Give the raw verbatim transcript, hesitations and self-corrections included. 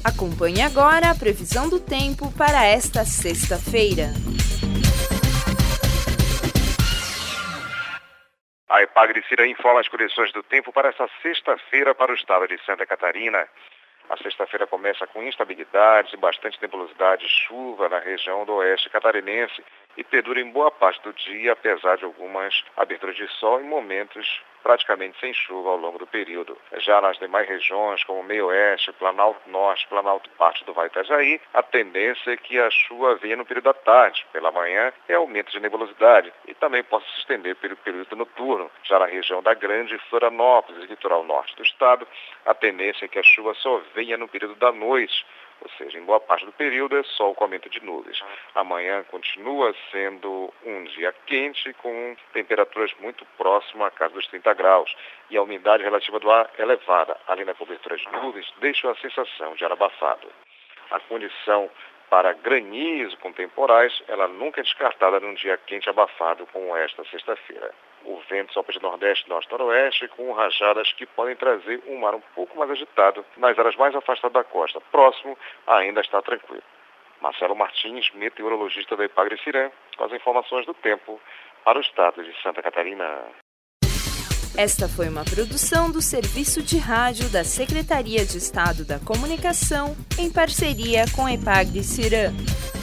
Acompanhe agora a previsão do tempo para esta sexta-feira. A Epagre-Cira informa as condições do tempo para esta sexta-feira para o estado de Santa Catarina. A sexta-feira começa com instabilidades e bastante nebulosidade e chuva na região do oeste catarinense e perdura em boa parte do dia, apesar de algumas aberturas de sol em momentos praticamente sem chuva ao longo do período. Já nas demais regiões, como Meio-Oeste, Planalto Norte, Planalto Parte do Vale Itajaí, a tendência é que a chuva venha no período da tarde. Pela manhã é aumento de nebulosidade e também possa se estender pelo período noturno. Já na região da Grande Florianópolis e litoral norte do estado, a tendência é que a chuva só venha no período da noite, ou seja, em boa parte do período é sol com aumento de nuvens. Amanhã continua sendo um dia quente, com temperaturas muito próximas à casa dos trinta graus e a umidade relativa do ar elevada, além da cobertura de nuvens, deixa a sensação de ar abafado. A condição para granizo com temporais, ela nunca é descartada num dia quente abafado como esta sexta-feira. O vento sopra de nordeste e norte-noroeste com rajadas que podem trazer um mar um pouco mais agitado nas áreas mais afastadas da costa. Próximo ainda está tranquilo. Marcelo Martins, meteorologista da Epagre-Cira, com as informações do tempo para o estado de Santa Catarina. Esta foi uma produção do Serviço de Rádio da Secretaria de Estado da Comunicação, em parceria com a Epagre-Cira.